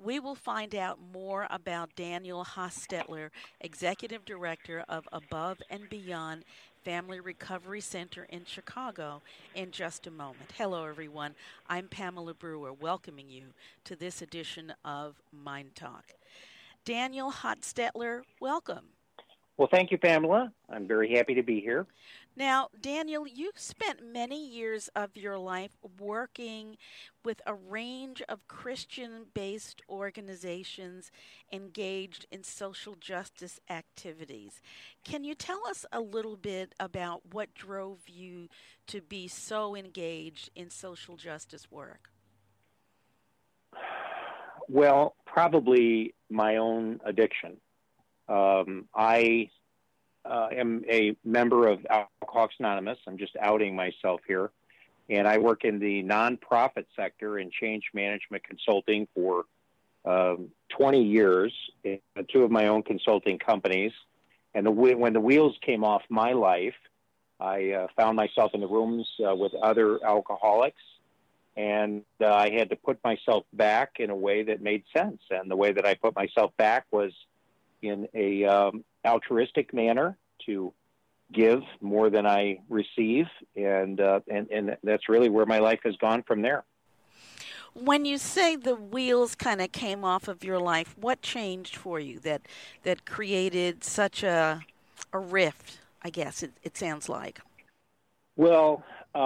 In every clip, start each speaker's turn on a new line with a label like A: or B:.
A: We will find out more about Daniel Hostetler, Executive Director of Above and Beyond Family Recovery Center in Chicago, in just a moment. Hello, everyone. I'm Pamela Brewer, welcoming you to this edition of Mind Talk. Daniel Hostetler, welcome.
B: Well, thank you, Pamela. I'm very happy to be here.
A: Now, Daniel, you've spent many years of your life working with a range of Christian based organizations engaged in social justice activities. Can you tell us a little bit about what drove you to be so engaged in social justice work?
B: Well, probably my own addiction. I am a member of Alcoholics Anonymous. I'm just outing myself here. And I work in the nonprofit sector in change management consulting for 20 years, in two of my own consulting companies. And when the wheels came off my life, I found myself in the rooms with other alcoholics. And I had to put myself back in a way that made sense. And the way that I put myself back was in a altruistic manner to give more than I receive, and that's really where my life has gone from there.
A: When you say the wheels kind of came off of your life, what changed for you that created such a rift? I guess it sounds like.
B: Well,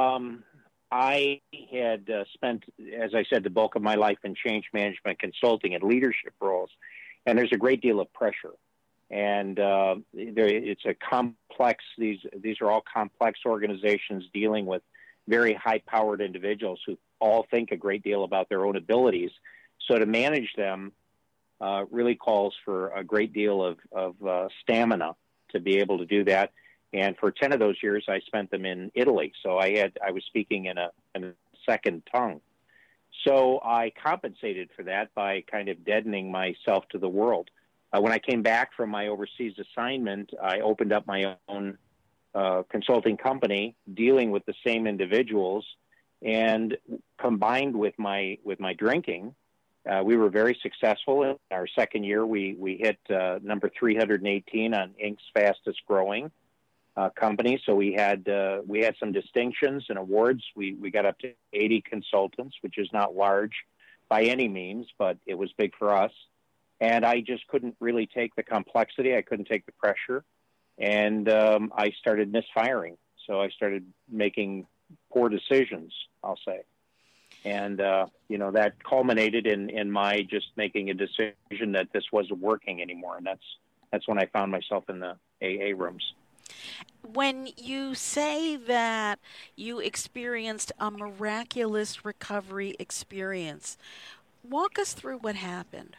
B: I had spent, as I said, the bulk of my life in change management consulting and leadership roles. And there's a great deal of pressure, and it's a complex. These are all complex organizations dealing with very high-powered individuals who all think a great deal about their own abilities. So to manage them really calls for a great deal of stamina to be able to do that. And for 10 of those years, I spent them in Italy. So I was speaking in a second tongue. So I compensated for that by kind of deadening myself to the world. When I came back from my overseas assignment, I opened up my own consulting company dealing with the same individuals, and combined with my drinking, we were very successful. In our second year, we hit number 318 on Inc.'s fastest growing company. So we had some distinctions and awards. We got up to 80 consultants, which is not large by any means, but it was big for us. And I just couldn't really take the complexity. I couldn't take the pressure. And I started misfiring. So I started making poor decisions, I'll say. And, that culminated in my just making a decision that this wasn't working anymore. And that's when I found myself in the AA rooms.
A: When you say that you experienced a miraculous recovery experience, walk us through what happened.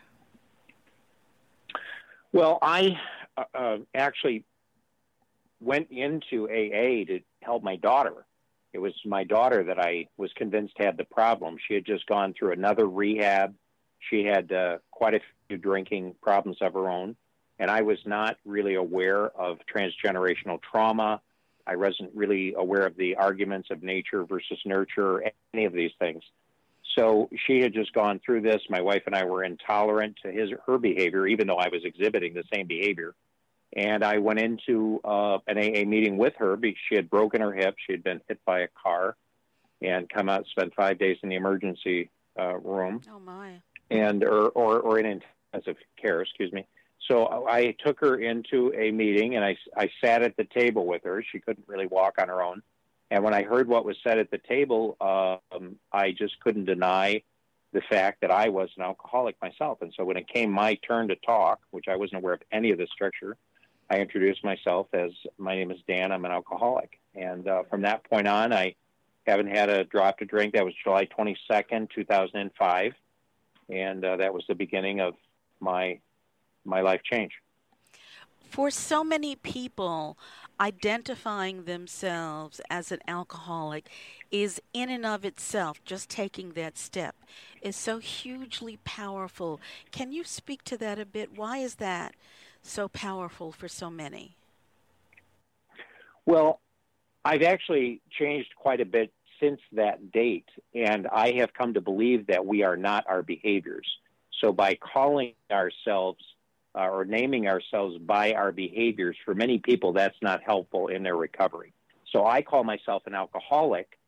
B: Well, I actually went into AA to help my daughter. It was my daughter that I was convinced had the problem. She had just gone through another rehab. She had quite a few drinking problems of her own. And I was not really aware of transgenerational trauma. I wasn't really aware of the arguments of nature versus nurture, or any of these things. So she had just gone through this. My wife and I were intolerant to her behavior, even though I was exhibiting the same behavior. And I went into an AA meeting with her because she had broken her hip. She had been hit by a car and come out and spent 5 days in the emergency room.
A: Oh, my.
B: And or in intensive care, excuse me. So I took her into a meeting, and I sat at the table with her. She couldn't really walk on her own. And when I heard what was said at the table, I just couldn't deny the fact that I was an alcoholic myself. And so when it came my turn to talk, which I wasn't aware of any of the structure, I introduced myself as, my name is Dan, I'm an alcoholic. And from that point on, I haven't had a drop to drink. That was July 22nd, 2005. And that was the beginning of my life change.
A: For so many people, identifying themselves as an alcoholic is in and of itself, just taking that step, is so hugely powerful. Can you speak to that a bit? Why is that so powerful for so many?
B: Well, I've actually changed quite a bit since that date, and I have come to believe that we are not our behaviors. So by calling ourselves or naming ourselves by our behaviors, for many people, that's not helpful in their recovery. So I call myself an alcoholic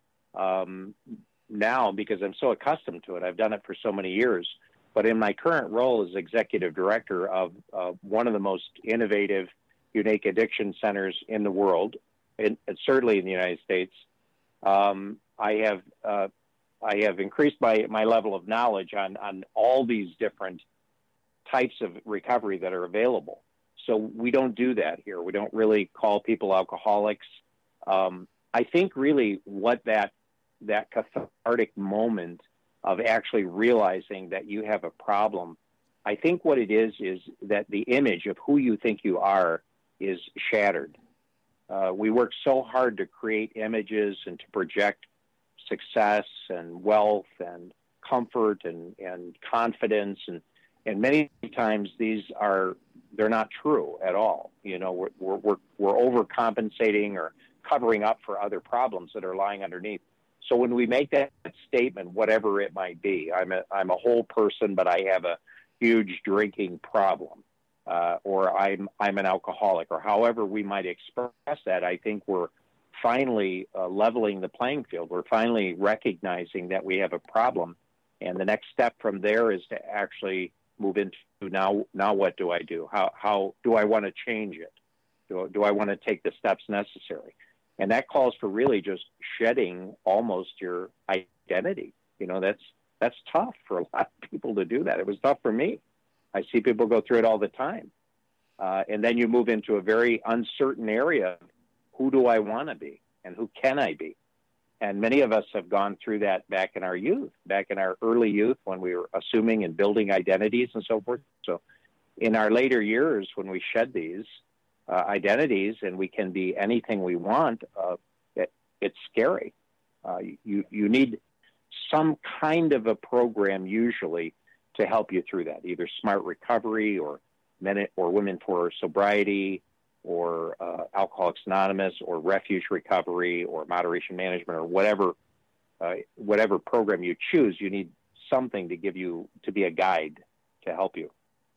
B: now because I'm so accustomed to it. I've done it for so many years. But in my current role as executive director of one of the most innovative, unique addiction centers in the world, and certainly in the United States, I have increased my level of knowledge on all these different types of recovery that are available. So we don't do that here. We don't really call people alcoholics. I think really what that cathartic moment of actually realizing that you have a problem, I think what it is that the image of who you think you are is shattered. We work so hard to create images and to project success and wealth and comfort and confidence, and many times they're not true at all. You know, we're overcompensating or covering up for other problems that are lying underneath. So when we make that statement, whatever it might be, I'm a whole person, but I have a huge drinking problem, or I'm an alcoholic, or however we might express that, I think we're finally leveling the playing field. We're finally recognizing that we have a problem, and the next step from there is to actually move into now what do I do? How do I want to change it? Do I want to take the steps necessary? And that calls for really just shedding almost your identity. You know, that's tough for a lot of people to do that. It was tough for me. I see people go through it all the time. And then you move into a very uncertain area of who do I want to be and who can I be? And many of us have gone through that back in our youth, back in our early youth when we were assuming and building identities and so forth. So in our later years, when we shed these identities and we can be anything we want, it's scary. You need some kind of a program usually to help you through that, either Smart Recovery or Men or Women for Sobriety or Alcoholics Anonymous or Refuge Recovery or Moderation Management or whatever program you choose. You need something to give you, to be a guide to help you.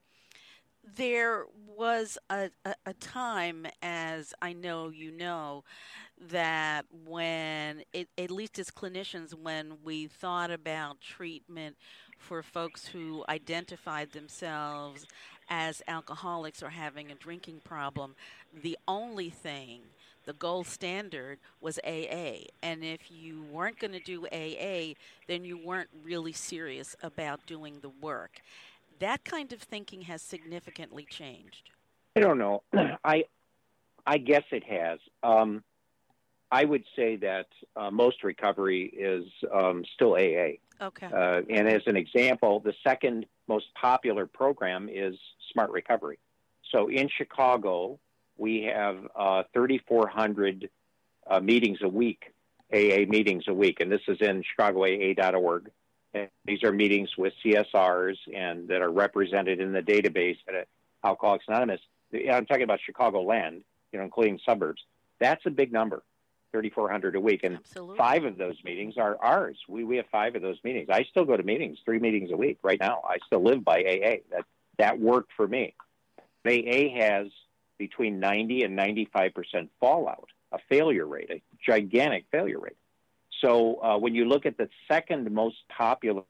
A: There was a time, as I know you know, that when, at least as clinicians, when we thought about treatment for folks who identified themselves as alcoholics or having a drinking problem, the only thing, the gold standard, was AA. And if you weren't going to do AA, then you weren't really serious about doing the work. That kind of thinking has significantly changed.
B: I don't know. I guess it has. I would say that most recovery is still AA.
A: Okay.
B: And as an example, the second most popular program is Smart Recovery. So in Chicago, we have 3,400 meetings a week, AA meetings a week, and this is in chicagoaa.org. And these are meetings with CSRs and that are represented in the database at Alcoholics Anonymous. I'm talking about Chicagoland, including suburbs. That's a big number, 3,400 a week. And
A: Absolutely.
B: 5 of those meetings are ours. We have 5 of those meetings. I still go to meetings, 3 meetings a week right now. I still live by AA. That worked for me. AA has between 90 and 95% fallout, a failure rate, a gigantic failure rate. So when you look at the second most popular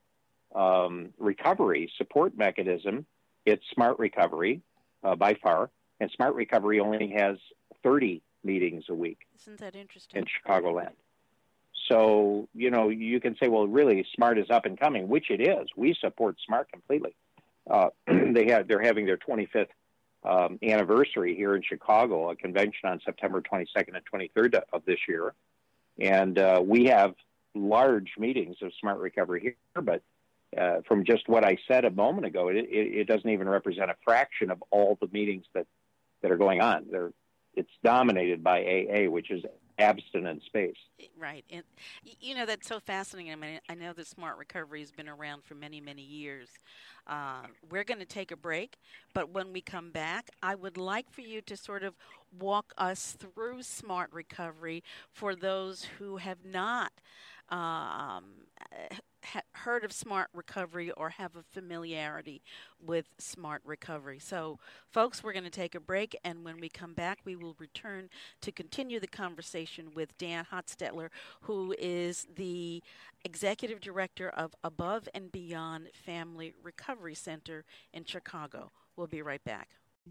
B: recovery support mechanism, it's Smart Recovery by far. And Smart Recovery only has 30 meetings a week.
A: Isn't that interesting?
B: In Chicagoland. So, you can say, well, really, Smart is up and coming, which it is. We support Smart completely. They're having their 25th anniversary here in Chicago, a convention on September 22nd and 23rd of this year. And we have large meetings of Smart Recovery here, but from just what I said a moment ago, it doesn't even represent a fraction of all the meetings that are going on. It's dominated by AA, which is abstinence-based.
A: Right. And, that's so fascinating. I mean, I know that Smart Recovery has been around for many, many years. We're going to take a break, but when we come back, I would like for you to sort of walk us through Smart Recovery for those who have not heard of Smart Recovery or have a familiarity with Smart Recovery. So, folks, we're going to take a break, and when we come back, we will return to continue the conversation with Dan Hochstetler, who is the Executive Director of Above and Beyond Family Recovery Center in Chicago. We'll be right back.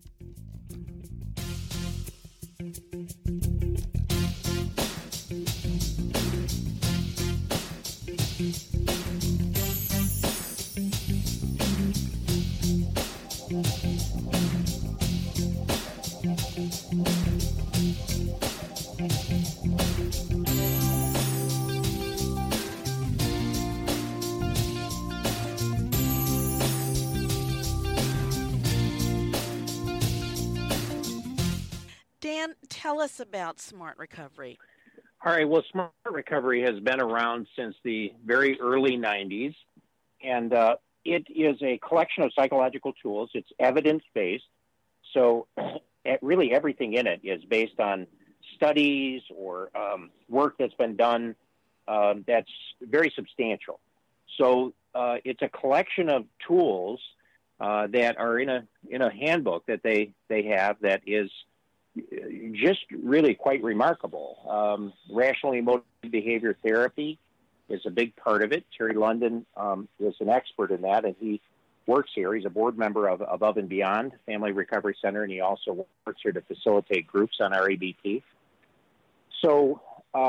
A: Dan, tell us about Smart Recovery.
B: All right. Well, Smart Recovery has been around since the very early 90s, and it is a collection of psychological tools. It's evidence-based, so really everything in it is based on studies or work that's been done that's very substantial. So it's a collection of tools that are in a handbook that they have that is just really quite remarkable. Rational emotive behavior therapy is a big part of it. Terry London is an expert in that, and he works here. He's a board member of Above and Beyond Family Recovery Center, and he also works here to facilitate groups on our ABT. So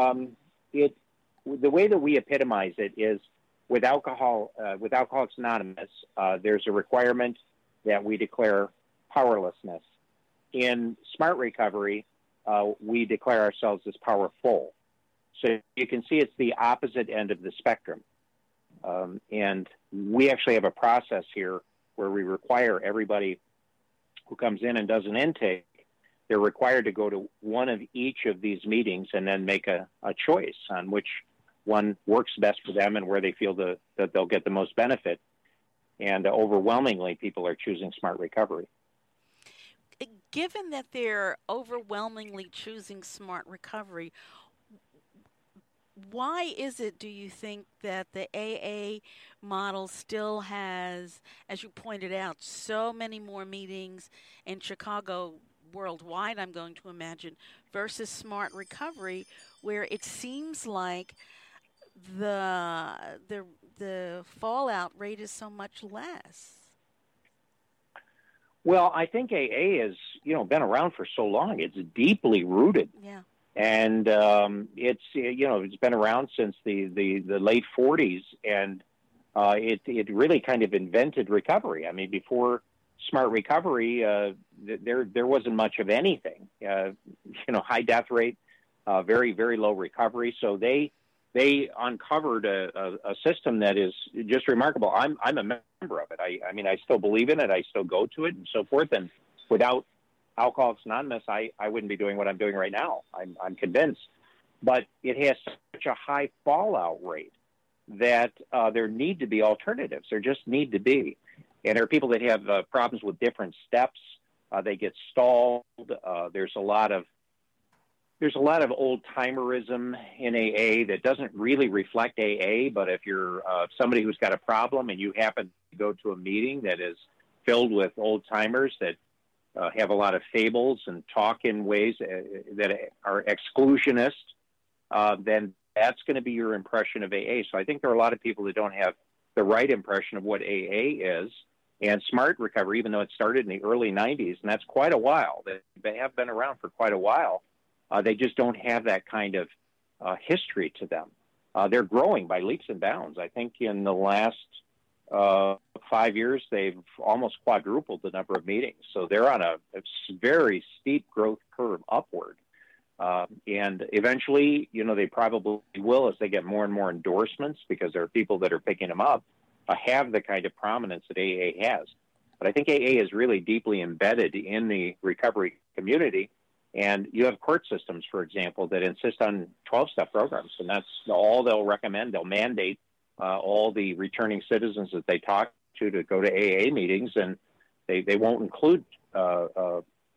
B: the way that we epitomize it is with Alcoholics Anonymous, there's a requirement that we declare powerlessness. In Smart Recovery, we declare ourselves as powerful. So you can see it's the opposite end of the spectrum. And we actually have a process here where we require everybody who comes in and does an intake, they're required to go to one of each of these meetings and then make a choice on which one works best for them and where they feel that they'll get the most benefit. And overwhelmingly, people are choosing Smart Recovery.
A: Given that they're overwhelmingly choosing Smart Recovery, why is it, do you think, that the AA model still has, as you pointed out, so many more meetings in Chicago, worldwide, I'm going to imagine, versus Smart Recovery, where it seems like the fallout rate is so much less?
B: Well, I think AA has, been around for so long. It's deeply rooted.
A: Yeah.
B: And it's been around since the late 40s, and it really kind of invented recovery. I mean, before Smart Recovery, there wasn't much of anything. High death rate, very, very low recovery. So they uncovered a system that is just remarkable. I'm a member of it. I mean, I still believe in it. I still go to it and so forth. And without Alcoholics Anonymous, I wouldn't be doing what I'm doing right now. I'm convinced. But it has such a high fallout rate that there need to be alternatives. There just need to be. And there are people that have problems with different steps. They get stalled. There's a lot of old-timerism in AA that doesn't really reflect AA, but if you're somebody who's got a problem and you happen to go to a meeting that is filled with old-timers that have a lot of fables and talk in ways that are exclusionist, then that's going to be your impression of AA. So I think there are a lot of people that don't have the right impression of what AA is. And Smart Recovery, even though it started in the early 90s, and that's quite a while, they have been around for quite a while, they just don't have that kind of history to them. They're growing by leaps and bounds. I think in the last 5 years, they've almost quadrupled the number of meetings. So they're on a very steep growth curve upward. And eventually, they probably will, as they get more and more endorsements, because there are people that are picking them up, have the kind of prominence that AA has. But I think AA is really deeply embedded in the recovery community. And you have court systems, for example, that insist on 12-step programs, and that's all they'll recommend. They'll mandate all the returning citizens that they talk to go to AA meetings, and they won't include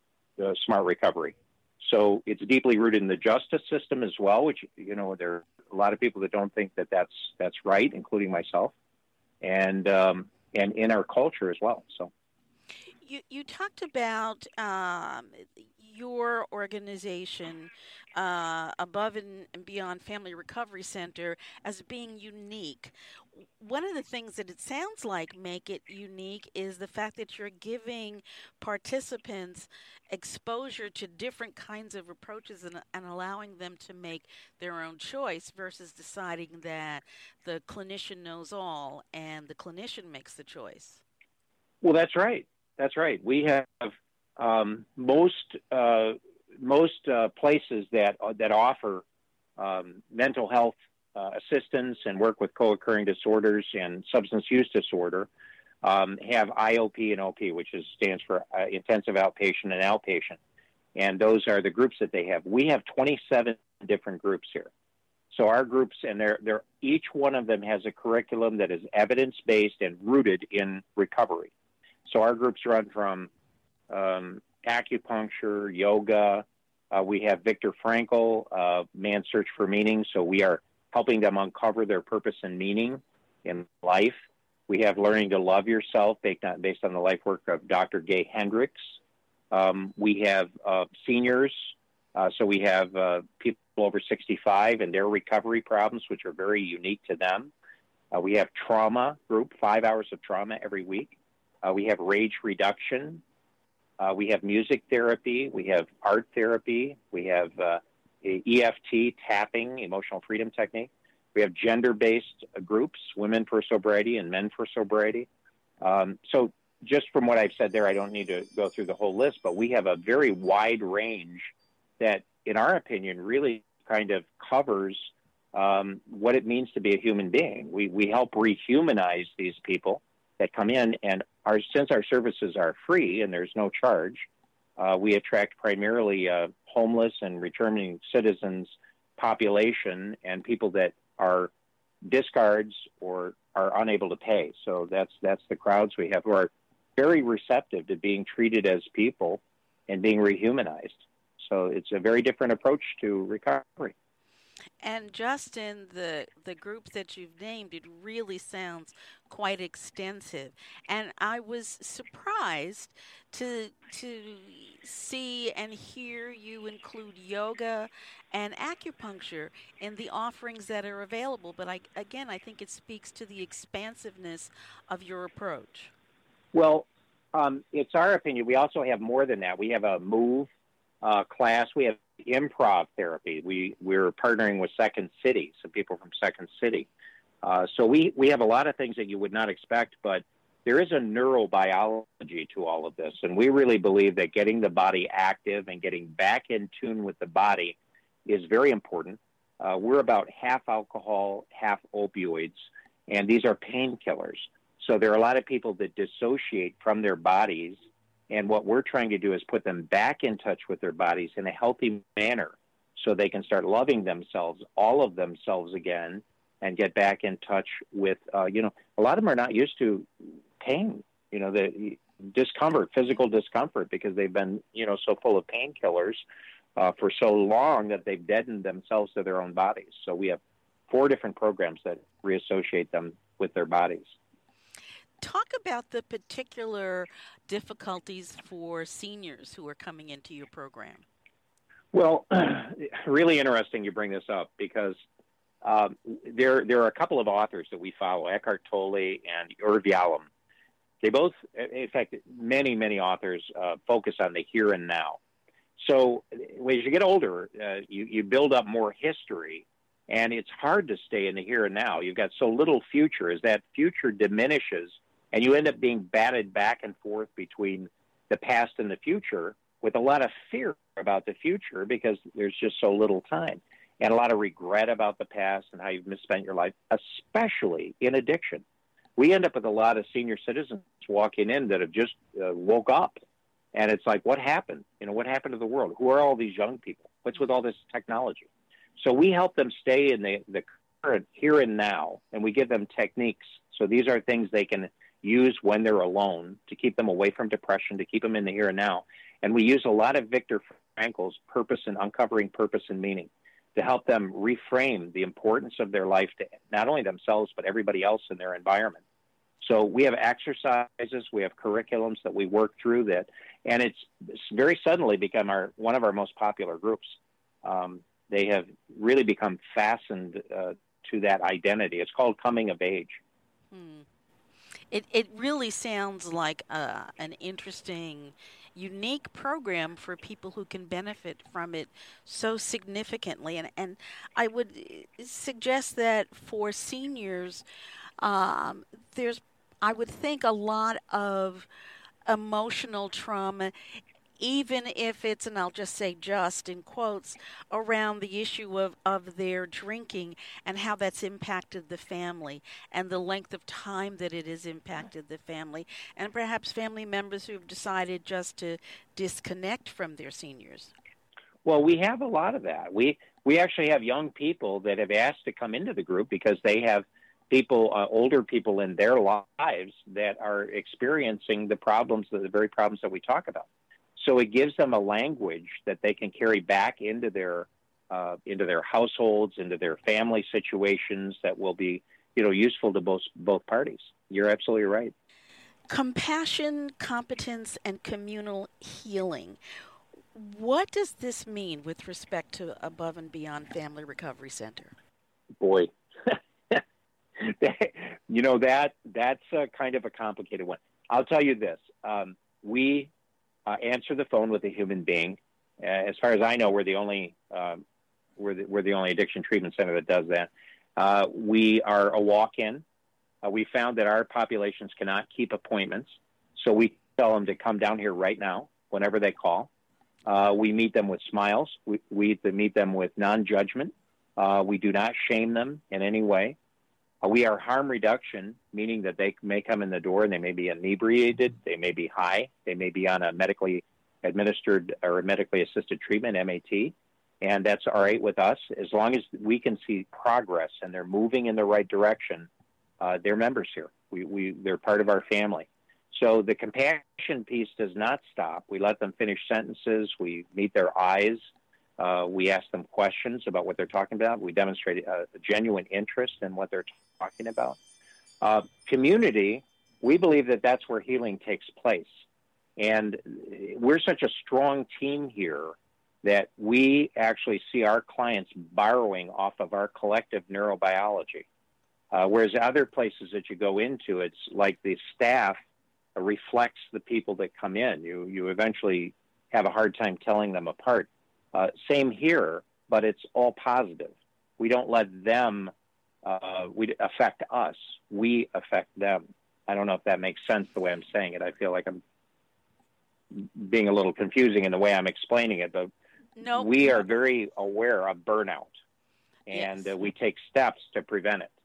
B: Smart Recovery. So it's deeply rooted in the justice system as well, which, there are a lot of people that don't think that that's right, including myself, and in our culture as well. So.
A: You talked about your organization, Above and Beyond Family Recovery Center, as being unique. One of the things that it sounds like make it unique is the fact that you're giving participants exposure to different kinds of approaches and allowing them to make their own choice versus deciding that the clinician knows all and the clinician makes the choice.
B: Well, that's right. That's right. We have most places that offer mental health assistance and work with co-occurring disorders and substance use disorder have IOP and OP, which stands for intensive outpatient and outpatient, and those are the groups that they have. We have 27 different groups here. So our groups, and they're each one of them has a curriculum that is evidence-based and rooted in recovery. So our groups run from acupuncture, yoga. We have Viktor Frankl, Man's Search for Meaning. So we are helping them uncover their purpose and meaning in life. We have Learning to Love Yourself, based on the life work of Dr. Gay Hendricks. We have seniors. So we have people over 65 and their recovery problems, which are very unique to them. We have trauma group, 5 hours of trauma every week. We have rage reduction. We have music therapy. We have art therapy. We have EFT, tapping, emotional freedom technique. We have gender-based groups, women for sobriety and men for sobriety. So just from what I've said there, I don't need to go through the whole list, but we have a very wide range that, in our opinion, really kind of covers what it means to be a human being. We help rehumanize these people that come in, and since our services are free and there's no charge, we attract primarily homeless and returning citizens population and people that are discards or are unable to pay. So that's the crowds we have, who are very receptive to being treated as people and being rehumanized. So it's a very different approach to recovery.
A: And Justin, the group that you've named, it really sounds quite extensive. And I was surprised to see and hear you include yoga and acupuncture in the offerings that are available. But I think it speaks to the expansiveness of your approach.
B: Well, it's our opinion. We also have more than that. We have a move class. We have improv therapy. We're partnering with Second City, some people from Second City. So we have a lot of things that you would not expect, but there is a neurobiology to all of this. And we really believe that getting the body active and getting back in tune with the body is very important. We're about half alcohol, half opioids, and these are painkillers. So there are a lot of people that dissociate from their bodies, and what we're trying to do is put them back in touch with their bodies in a healthy manner so they can start loving themselves, all of themselves again, and get back in touch with, a lot of them are not used to pain, the discomfort, physical discomfort, because they've been, so full of painkillers for so long that they've deadened themselves to their own bodies. So we have 4 different programs that reassociate them with their bodies.
A: Talk about the particular difficulties for seniors who are coming into your program.
B: Well, really interesting you bring this up, because there are a couple of authors that we follow, Eckhart Tolle and Irv Yalom. They both, in fact, many authors focus on the here and now. So as you get older, you build up more history, and it's hard to stay in the here and now. You've got so little future. As that future diminishes, and you end up being batted back and forth between the past and the future with a lot of fear about the future, because there's just so little time, and a lot of regret about the past and how you've misspent your life, especially in addiction. We end up with a lot of senior citizens walking in that have just woke up, and it's like, what happened? What happened to the world? Who are all these young people? What's with all this technology? So we help them stay in the current here and now, and we give them techniques. So these are things they can use when they're alone to keep them away from depression, to keep them in the here and now. And we use a lot of Viktor Frankl's purpose and uncovering purpose and meaning. to help them reframe the importance of their life to not only themselves, but everybody else in their environment. So we have exercises, we have curriculums that we work through that, and it's very suddenly become one of our most popular groups. They have really become fastened to that identity. It's called Coming of Age.
A: It really sounds like an interesting, unique program for people who can benefit from it so significantly. And I would suggest that for seniors, there's, I would think, a lot of emotional trauma, even if it's, and I'll just say just in quotes, around the issue of their drinking and how that's impacted the family and the length of time that it has impacted the family, and perhaps family members who've decided just to disconnect from their seniors.
B: Well, we have a lot of that. We actually have young people that have asked to come into the group because they have people, older people in their lives that are experiencing the very problems that we talk about. So it gives them a language that they can carry back into their households, into their family situations that will be, useful to both parties. You're absolutely right.
A: Compassion, competence, and communal healing. What does this mean with respect to Above and Beyond Family Recovery Center?
B: Boy, that's a kind of a complicated one. I'll tell you this: we answer the phone with a human being. As far as I know, we're the only addiction treatment center that does that. We are a walk-in. We found that our populations cannot keep appointments, so we tell them to come down here right now whenever they call. We meet them with smiles. We meet them with non-judgment. We do not shame them in any way. We are harm reduction, meaning that they may come in the door and they may be inebriated, they may be high, they may be on a medically administered or medically assisted treatment, MAT, and that's all right with us. As long as we can see progress and they're moving in the right direction, they're members here. They're part of our family. So the compassion piece does not stop. We let them finish sentences. We meet their eyes. We ask them questions about what they're talking about. We demonstrate a genuine interest in what they're talking about. Community, we believe that that's where healing takes place. And we're such a strong team here that we actually see our clients borrowing off of our collective neurobiology. Whereas other places that you go into, it's like the staff reflects the people that come in. You eventually have a hard time telling them apart. Same here, but it's all positive. We don't let them affect us. We affect them. I don't know if that makes sense the way I'm saying it. I feel like I'm being a little confusing in the way I'm explaining it, but we are very aware of burnout, and we take steps to prevent it.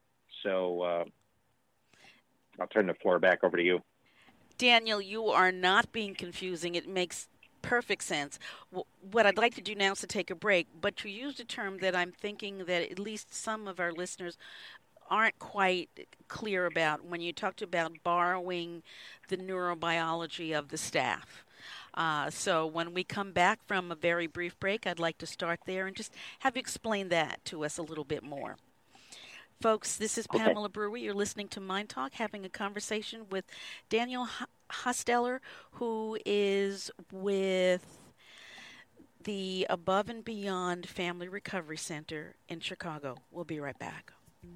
B: So I'll turn the floor back over to you.
A: Daniel, you are not being confusing. It makes perfect sense. What I'd like to do now is to take a break, but you used a term that I'm thinking that at least some of our listeners aren't quite clear about when you talked about borrowing the neurobiology of the staff. So when we come back from a very brief break, I'd like to start there and just have you explain that to us a little bit more. Folks, this is Pamela Brewer. You're listening to Mind Talk, having a conversation with Daniel Hosteller, who is with the Above and Beyond Family Recovery Center in Chicago. We'll be right back.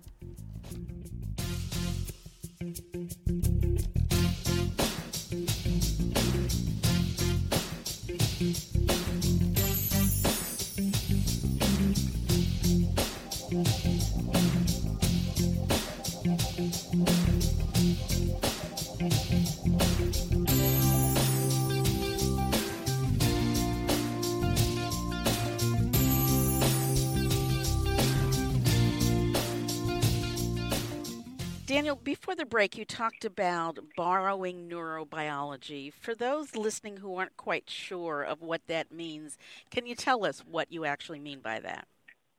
A: Daniel, before the break, you talked about borrowing neurobiology. For those listening who aren't quite sure of what that means, can you tell us what you actually mean by that?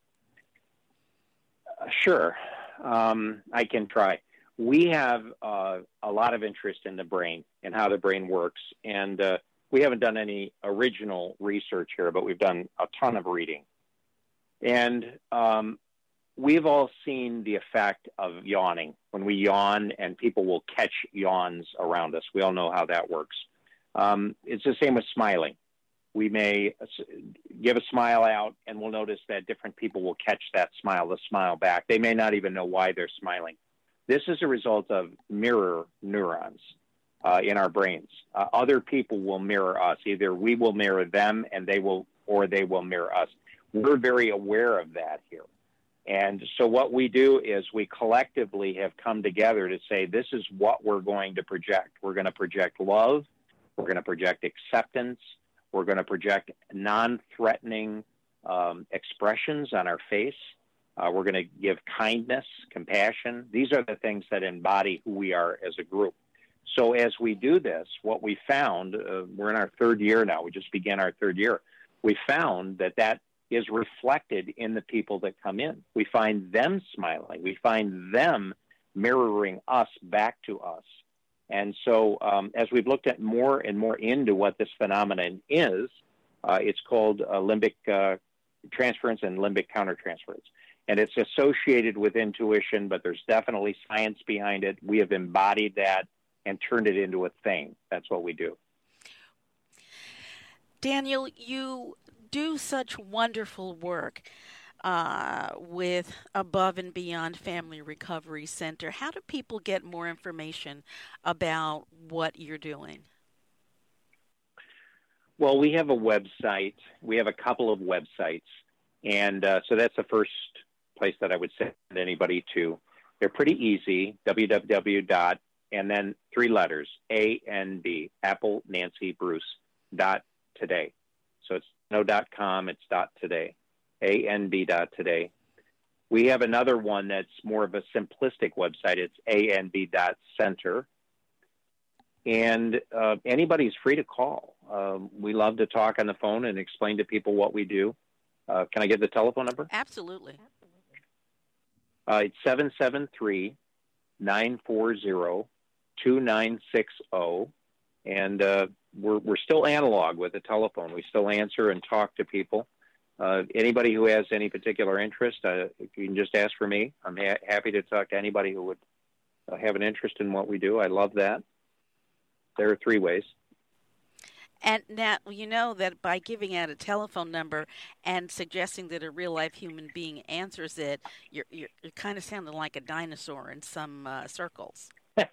B: Sure. I can try. We have a lot of interest in the brain and how the brain works, and we haven't done any original research here, but we've done a ton of reading. And we've all seen the effect of yawning. When we yawn and people will catch yawns around us, we all know how that works. It's the same with smiling. We may give a smile out and we'll notice that different people will catch that smile, the smile back. They may not even know why they're smiling. This is a result of mirror neurons in our brains. Other people will mirror us. Either we will mirror them and they will mirror us. We're very aware of that here. And so what we do is we collectively have come together to say, this is what we're going to project. We're going to project love. We're going to project acceptance. We're going to project non-threatening expressions on our face. We're going to give kindness, compassion. These are the things that embody who we are as a group. So as we do this, what we found, we're in our third year now. We just began our third year. We found that is reflected in the people that come in. We find them smiling. We find them mirroring us back to us. And so as we've looked at more and more into what this phenomenon is, it's called limbic transference and limbic countertransference. And it's associated with intuition, but there's definitely science behind it. We have embodied that and turned it into a thing. That's what we do.
A: Daniel, you do such wonderful work with Above and Beyond Family Recovery Center. How do people get more information about what you're doing?
B: Well, we have a website. We have a couple of websites. And so that's the first place that I would send anybody to. They're pretty easy, www. And then 3 letters, ANB, Apple Nancy Bruce, .today. So it's no .com, it's .today, ANB.today. We have another one that's more of a simplistic website. It's ANB.center. And anybody's free to call. We love to talk on the phone and explain to people what we do. Can I get the telephone number?
A: Absolutely.
B: It's 773-940-2960. And we're still analog with the telephone. We still answer and talk to people. Anybody who has any particular interest, you can just ask for me. I'm happy to talk to anybody who would have an interest in what we do. I love that. There are 3 ways.
A: And now, you know that by giving out a telephone number and suggesting that a real-life human being answers it, you're kind of sounding like a dinosaur in some circles.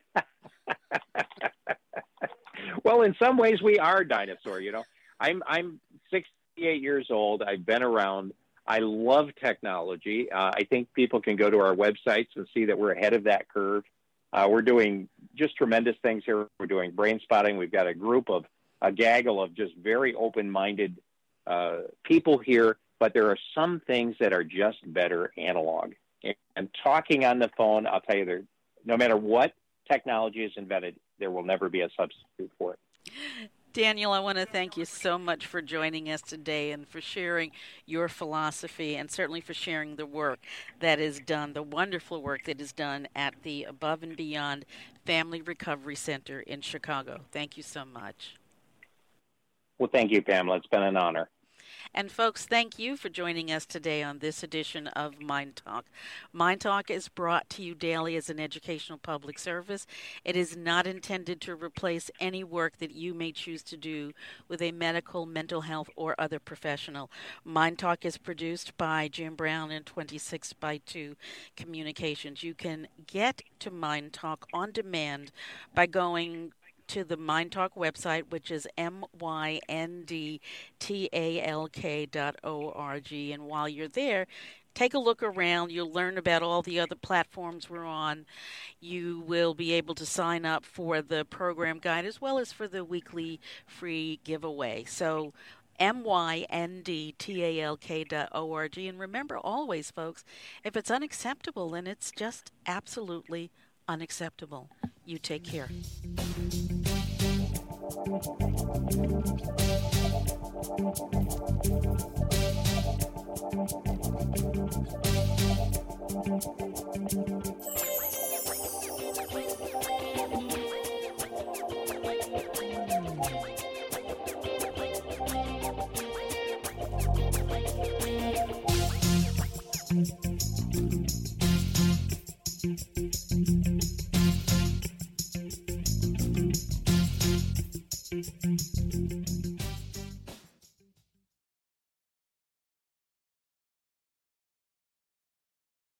B: Well, in some ways, we are a dinosaur, you know. I'm 68 years old. I've been around. I love technology. I think people can go to our websites and see that we're ahead of that curve. We're doing just tremendous things here. We're doing brain spotting. We've got a gaggle of just very open-minded people here, but there are some things that are just better analog. And talking on the phone, I'll tell you, no matter what technology is invented, there will never be a substitute for it.
A: Daniel, I want to thank you so much for joining us today and for sharing your philosophy and certainly for sharing the work that is done, the wonderful work that is done at the Above and Beyond Family Recovery Center in Chicago. Thank you so much.
B: Well, thank you, Pamela. It's been an honor.
A: And folks, thank you for joining us today on this edition of Mind Talk. Mind Talk is brought to you daily as an educational public service. It is not intended to replace any work that you may choose to do with a medical, mental health, or other professional. Mind Talk is produced by Jim Brown and 26x2 Communications. You can get to Mind Talk on demand by going to the Mind Talk website, which is myndtalk.org. And while you're there, take a look around. You'll learn about all the other platforms we're on. You will be able to sign up for the program guide as well as for the weekly free giveaway. So myndtalk.org. And remember always, folks, if it's unacceptable, then it's just absolutely unacceptable. You take care.